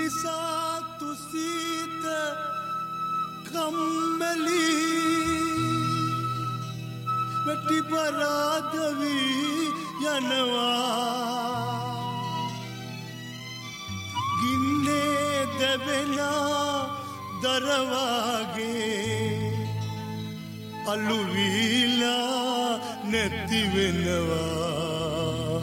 නිසා තුසිත කම්මැලි වෙටි පරාදවි යනවා ගින්නේ දෙවෙනා දරවාගේ අලු වීලා නැති වෙනවා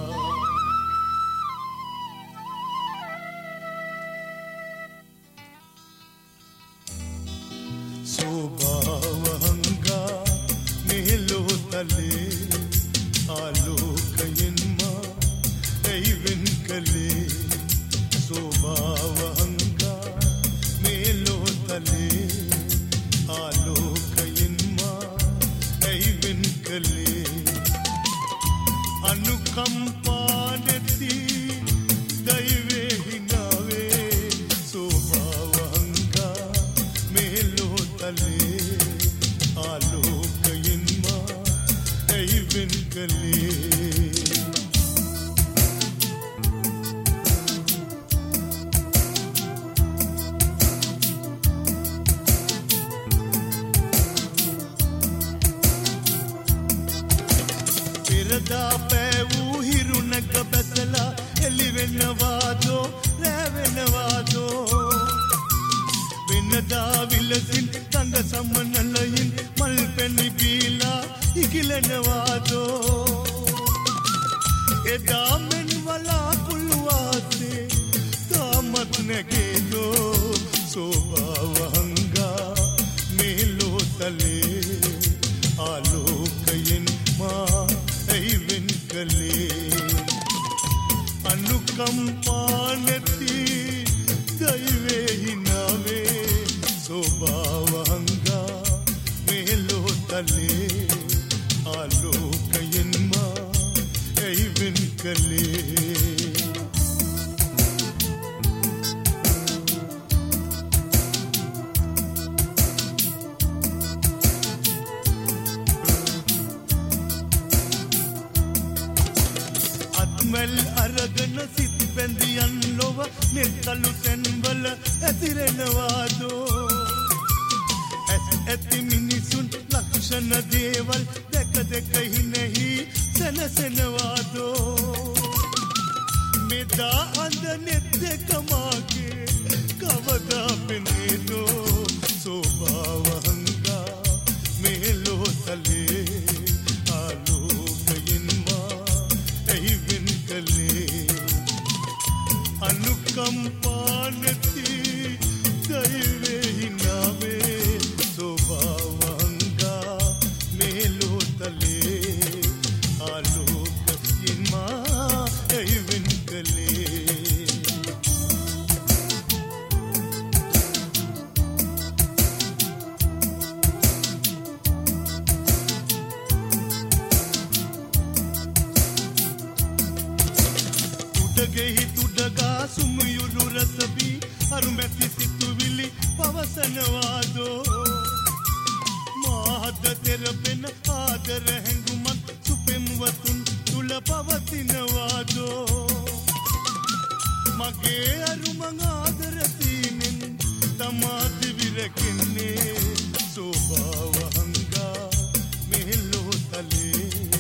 සෝභාවංගා මෙලොතලේ ආලෝකයෙන්ම ඇයිවෙන් කලේ සෝභාවංගා මෙලොතලේ ආලෝකයෙන්ම ඇයිවෙන් කලේ අනුකම්පා නැති දෛවේ හිනාවේ සෝභාවංගා මෙලොතලේ ආලෝකයෙන්ම ඇයිවෙන් කලේ පෙරදා පෑවූ හිරුණක බැසලා එළිවෙනවාදෝ රැවෙනවාදෝ වෙනදා විලසින් තඟ සමනලයින් මල් පැණි බීලා ඉගිලෙනවාදෝ එදා මෙන් වලාකුළු වාසේ තාමත් නැගේදෝ සෝභාවංගා මෙලොතලේ ආලෝකයෙන් මා ඇයිවෙන් කලේ අනුකම්පා නැති දෛවේ හිනාවේ සෝභාවංගා මෙලොතලේ ආලෝකයෙන් මා ඇයිවෙන් කලේ මල් අරගෙන සිත් බැඳියන් ලොව නිර්කලු තැන්වල ඇතිරෙනවාදෝ ඇස් ඇති මිනිසුන් ලක්ෂණ දේවල් දැක දැක හිනෙහි සැනසෙනවාදෝ මෙදා අඳ නෙත් දෙක මාගේ කවදා පෙනේදෝ සෝභාවංගා මෙලොතලේ අනුකම්පා නැති දෛවේ හිනාවේ සෝභාවංගා මෙලොතලේ ආලෝකයෙන් මා ඇයිවෙන් කලේ උඩගෙහි තුඩගා සුමුයුළු රසබී අරුමැති සිතුවිලි පවසනවාදෝ මාහද තෙරපෙන ආදර හැඟුමත් සුපෙම්වතුන් තුල පවතිනවාදෝ මගේ අරුමං ආදර තීනෙන් තමාති විරකෙන්නේ සෝභාවංගා මෙලොතලේ